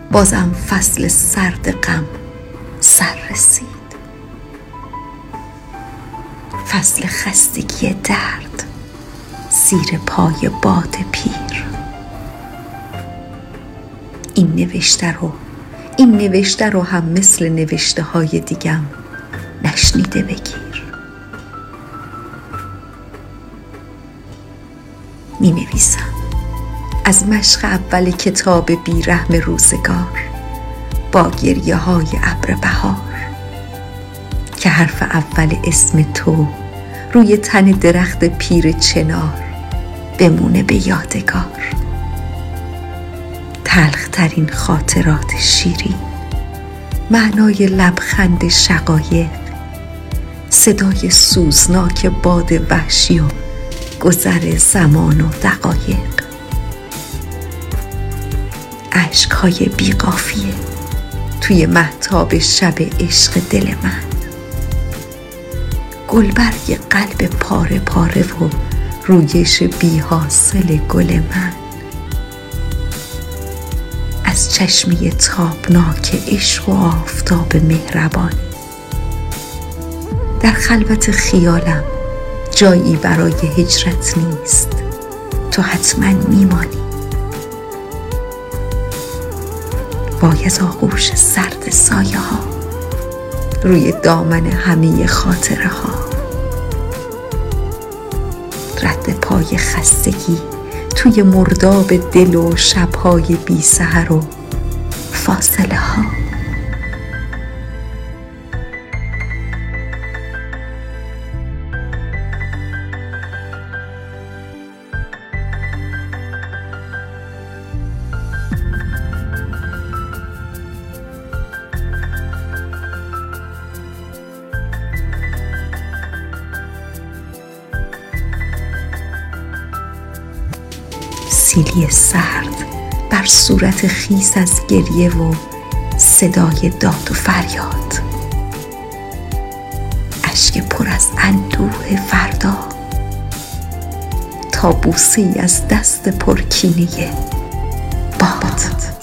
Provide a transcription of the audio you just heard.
بازم فصل سرد غم سر رسید، فصل خستگی درد زیر پای باد پیر. این نوشته رو هم مثل نوشته های دیگم نشنیده بگیر. می نویسم از مشق اول کتاب بیرحم روزگار با گریه های ابر بهار، که حرف اول اسم تو روی تن درخت پیر چنار بمونه به یادگار. تلخترین خاطرات شیرین، معنای لبخند شقایق، صدای سوزناک باد وحشی و گذر زمان و دقایق، اشک‌های بی‌قافیه توی مهتاب شب عشق دل من، گلبرگ قلب پاره پاره و رویش بی حاصل گل من، از چشمه تابناک عشق و آفتاب مهربانی. در خلوت خیالم جایی برای هجرت نیست، تو حتما میمانی. وای از آغوش سرد سایه ها روی دامن همه خاطره ها، رد پای خستگی توی مرداب دل و شبهای بی سحر و فاصله ها. سیلی سرد بر صورت خیس از گریه و صدای داد و فریاد، اشک پر از اندوه فردا تا بوسه‌ای از دست پرکینه باد.